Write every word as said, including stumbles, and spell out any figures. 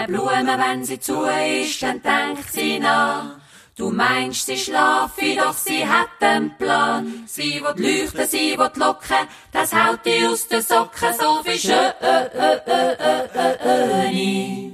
Blume, wenn sie zu ist, dann denkt sie nach. Du meinst, sie schlafe, doch sie hat einen Plan. Sie will leuchten, sie will locken, das haut die aus den Socken, so wie schön.